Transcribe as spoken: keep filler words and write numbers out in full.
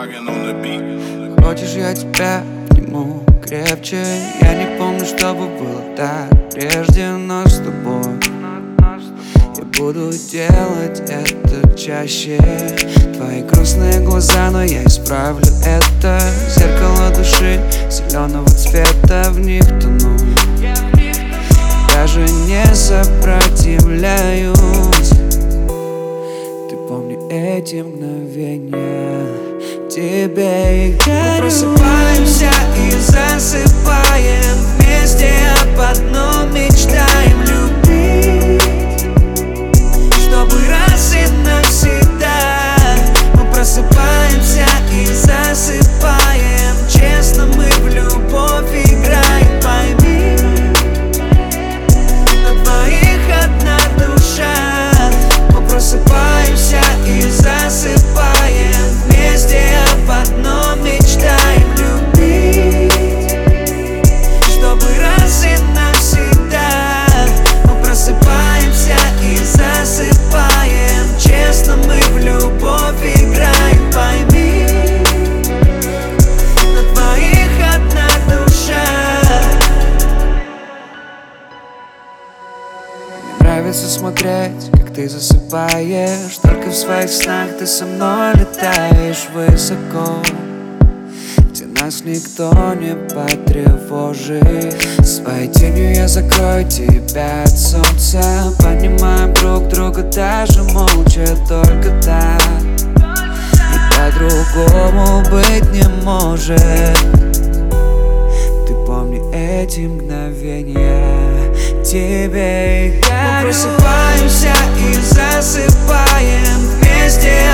Хочешь, я тебя обниму крепче? Я не помню, чтобы было так прежде, но с тобой я буду делать это чаще. Твои грустные глаза, но я исправлю это. Зеркало души зеленого цвета, в них тону. Даже не сопротивляюсь. Ты помни эти мгновения, тебе их дарю. Мы просыпаемся и засыпаем вместе, об одном мечтаем любить, чтобы раз и навсегда. Мы просыпаемся и засыпаем, честно мы в любовь играем, пойми. На двоих одна душа. Мы просыпаемся и засыпаем вместе, об одном мечтаем любить, чтобы раз и навсегда. Мы просыпаемся и засыпаем, честно мы в любовь играем, пойми. На двоих одна душа. Мне нравится смотреть, как ты засыпаешь. Только в своих снах ты со мной летаешь высоко, где нас никто не потревожит. Своей тенью я закрою тебя от солнца. Понимаем друг друга даже молча, только так. И по-другому быть не может. Ты помни эти мгновения, тебе их дарю. Мы просыпаемся и засыпаем вместе,